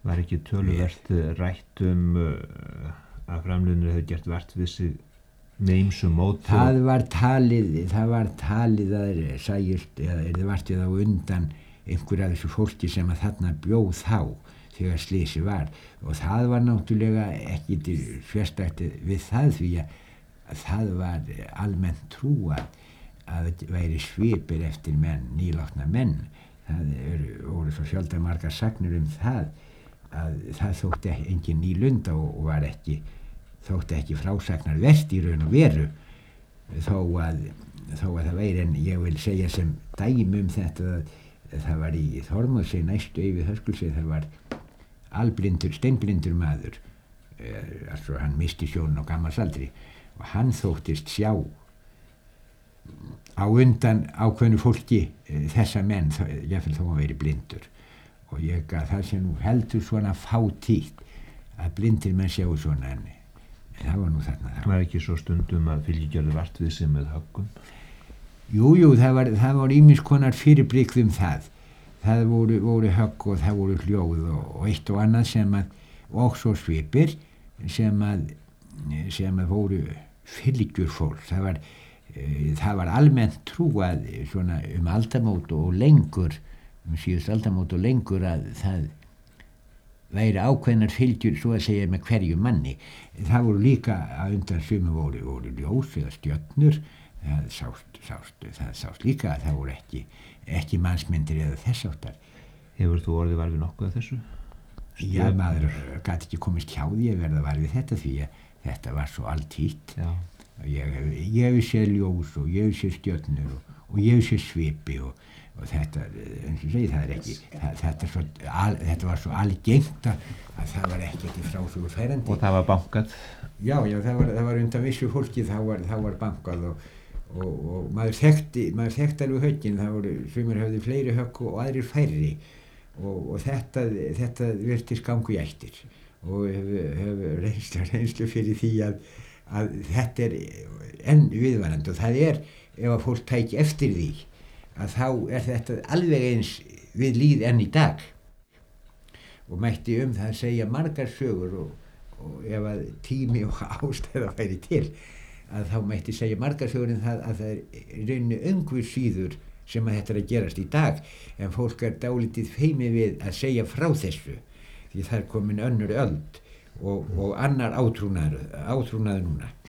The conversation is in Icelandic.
Var ekki töluvert rætt að framliðnir hefði gert vart við sig með ýmsum móti? Það var talið að þeir sæjust eða þeir vart við á undan einhverja af þessu fólki sem að þarna bjóð þá þegar slysið var, og það var náttúrulega ekki sérstakt við það, því að það var almennt trú að það væri svipir eftir menn, nýlátna menn. Það voru svo sjaldan margar sagnir það að það þótti engin nýlunda og þótti ekki frásagnar verst í raun og veru, þó að það væri, en ég vil segja sem dæmi þetta, það var í Þormóðsey næstu yfir Höskuldsey, það var steinblindur maður, altså hann misti sjónin á gammalsaldri, og hann þóttist sjá á undan ákveðnu fólki þessa menn, jafnvel þó hann veri blindur, og ég að það sem nú heldur svona fátítt að blindir menn sjáu svona, en það var nú þarna. Það var ekki svo stundum að fylgigjörðu vart við sig með höggum? Jú, það var ýmis konar fyrirbrik það. Það voru högg og það voru hljóð og eitt og annað og svo svipir sem að voru fylgjur fólk. Það var almennt trúað svona aldamót og lengur, síðust aldamót og lengur, að það væri ákveðnar fylgjur, svo að segja, með hverju manni. Það voru líka að undan sumum voru ljós eða stjörnur. Það sást líka að það voru ekki mannsmyndir eða þess áttar. Hefur þú orðið var við nokkuð af þessu? Já, maður gat ekki komist hjá því að verða var við þetta, því að þetta var svo altítt. Ég hef séð ljós og ég hef séð stjörnur og ég hef séð svipi og þetta, eins og segi, þetta var svo algengt að það var ekkert í frásögur færandi. Og það var bankað? Já, það var undan vissu fólki, það var bankað og maður þekkti alveg höggin. Það voru, sumir höfðu fleiri högg og aðrir færri, og þetta virtist gangu í ættir, og hefur reynslu fyrir því að þetta enn viðvarandi, og það ef að fólk tæki eftir því, að þá þetta alveg eins við líð enn í dag, og mætti það segja margar sögur, og ef að tími og ástæða væri til, að þá mætti segja margar sögur það að það raunni öngvur síður sem að þetta að gerast í dag, en fólk dálítið feimið við að segja frá þessu, því það komin önnur öld og annar átrúnaður núna.